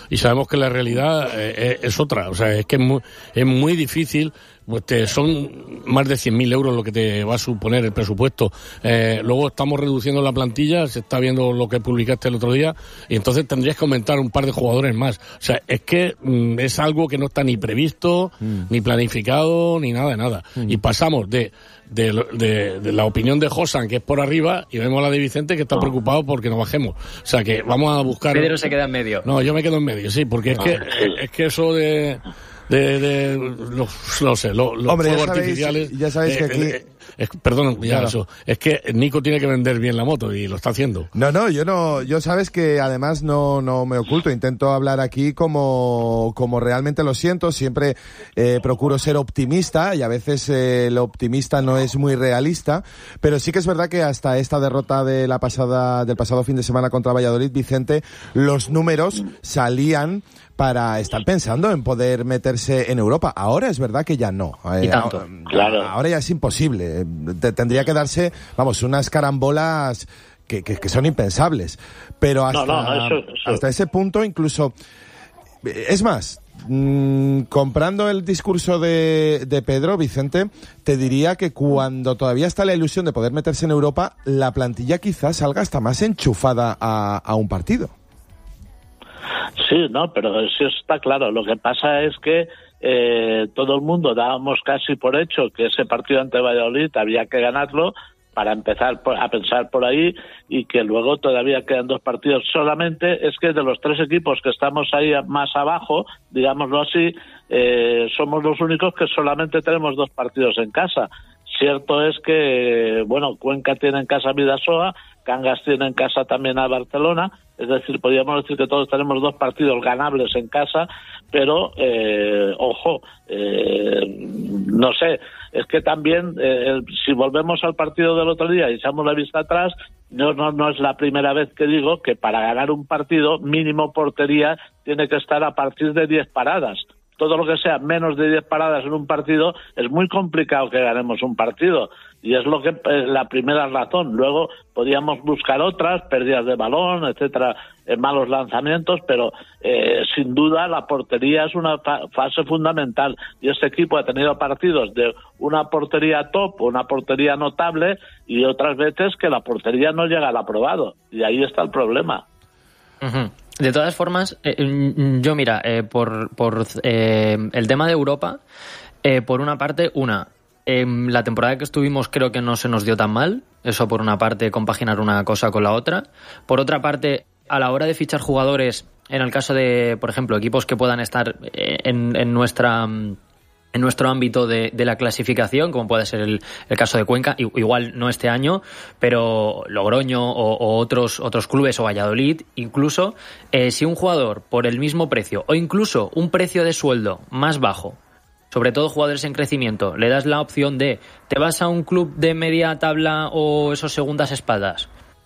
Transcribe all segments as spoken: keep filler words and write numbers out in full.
y sabemos que la realidad eh, es, es otra. O sea, es que es muy, es muy difícil. Pues te, son más de cien mil euros lo que te va a suponer el presupuesto. Eh, luego estamos reduciendo la plantilla, se está viendo lo que publicaste el otro día, y entonces tendrías que aumentar un par de jugadores más. O sea, es que mm, es algo que no está ni previsto, mm. ni planificado, ni nada de nada. Mm. Y pasamos de, de, de, de la opinión de Josan, que es por arriba, y vemos a la de Vicente, que está no. preocupado porque nos bajemos. O sea, que vamos a buscar... Pedro se queda en medio. No, yo me quedo en medio, sí, porque es no, que sí. es que eso de... de, de los, no sé, los, los Hombre, fuegos ya sabéis, artificiales. Ya sabéis eh, que aquí... Eh, eh, perdón, ya claro. eso. Es que Nico tiene que vender bien la moto y lo está haciendo. No, no, yo no, yo sabes que además no, no me oculto. Intento hablar aquí como, como realmente lo siento. Siempre eh, procuro ser optimista y a veces eh, el optimista no es muy realista. Pero sí que es verdad que hasta esta derrota de la pasada, del pasado fin de semana contra Valladolid, Vicente, los números salían para estar pensando en poder meterse en Europa. Ahora es verdad que ya no. Y tanto. Ahora, claro. ahora ya es imposible. Tendría que darse, vamos, unas carambolas que, que, que son impensables. Pero hasta, no, no, eso, eso. hasta ese punto incluso... Es más, mmm, comprando el discurso de, de Pedro, Vicente, te diría que cuando todavía está la ilusión de poder meterse en Europa, la plantilla quizás salga hasta más enchufada a, a un partido. Sí, no, pero sí está claro. Lo que pasa es que eh, todo el mundo dábamos casi por hecho que ese partido ante Valladolid había que ganarlo para empezar por, a pensar por ahí, y que luego todavía quedan dos partidos. Solamente es que de los tres equipos que estamos ahí más abajo, digámoslo así, eh, somos los únicos que solamente tenemos dos partidos en casa. Cierto es que, bueno, Cuenca tiene en casa a Bidasoa, Cangas tiene en casa también a Barcelona, es decir, podríamos decir que todos tenemos dos partidos ganables en casa, pero, eh, ojo, eh, no sé, es que también, eh, si volvemos al partido del otro día y echamos la vista atrás, no, no, no es la primera vez que digo que para ganar un partido, mínimo portería tiene que estar a partir de diez paradas. Todo lo que sea menos de diez paradas en un partido, es muy complicado que ganemos un partido. Y es lo que es la primera razón. Luego podíamos buscar otras, pérdidas de balón, etcétera, eh, malos lanzamientos, pero eh, sin duda la portería es una fa- fase fundamental. Y este equipo ha tenido partidos de una portería top, una portería notable, y otras veces que la portería no llega al aprobado. Y ahí está el problema. Uh-huh. De todas formas, eh, yo mira, eh, por, por eh, el tema de Europa, eh, por una parte, una, eh, la temporada que estuvimos creo que no se nos dio tan mal, eso por una parte, compaginar una cosa con la otra. Por otra parte, a la hora de fichar jugadores, en el caso de, por ejemplo, equipos que puedan estar en, en nuestra... en nuestro ámbito de, de la clasificación, como puede ser el, el caso de Cuenca, igual no este año, pero Logroño o, o otros otros clubes, o Valladolid, incluso, eh, si un jugador por el mismo precio, o incluso un precio de sueldo más bajo, sobre todo jugadores en crecimiento, le das la opción de, te vas a un club de media tabla o esos segundas espadas,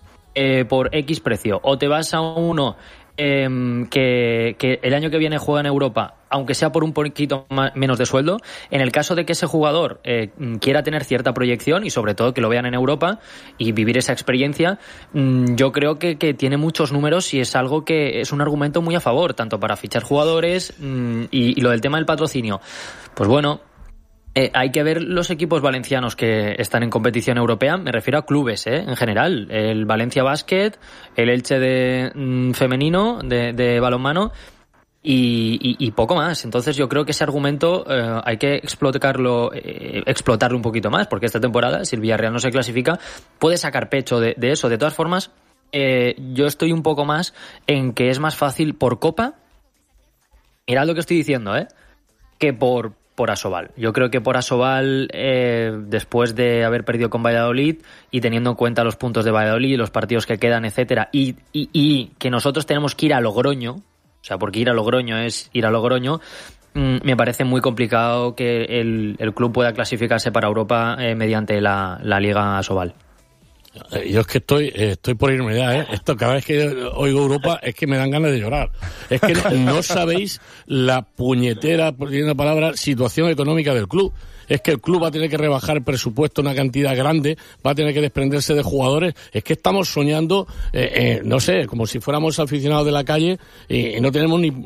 eh, por X precio, o te vas a uno Eh, que, que el año que viene juega en Europa, aunque sea por un poquito más, menos de sueldo, en el caso de que ese jugador eh, quiera tener cierta proyección y sobre todo que lo vean en Europa y vivir esa experiencia, mmm, yo creo que, que tiene muchos números y es algo que es un argumento muy a favor, tanto para fichar jugadores mmm, y, y lo del tema del patrocinio. Pues bueno, Eh, hay que ver los equipos valencianos que están en competición europea, me refiero a clubes, ¿eh? En general, el Valencia Basket, el Elche de mm, femenino, de, de balonmano y, y, y poco más. Entonces yo creo que ese argumento eh, hay que explotarlo, eh, explotarlo un poquito más, porque esta temporada, si el Villarreal no se clasifica, puede sacar pecho de, de eso. De todas formas, eh, yo estoy un poco más en que es más fácil por Copa, mirad lo que estoy diciendo, ¿eh? que por por Asobal. Yo creo que por Asobal, eh, después de haber perdido con Valladolid y teniendo en cuenta los puntos de Valladolid, los partidos que quedan, etcétera, y, y, y que nosotros tenemos que ir a Logroño, o sea, porque ir a Logroño es ir a Logroño, mmm, me parece muy complicado que el, el club pueda clasificarse para Europa eh, mediante la, la Liga Asobal. Yo es que estoy estoy por irme ya, ¿eh? Esto, cada vez que oigo Europa es que me dan ganas de llorar. Es que no, no sabéis la puñetera, por decir una palabra, situación económica del club. Es que el club va a tener que rebajar el presupuesto una cantidad grande, va a tener que desprenderse de jugadores. Es que estamos soñando, eh, eh, no sé, como si fuéramos aficionados de la calle y, y no tenemos ni,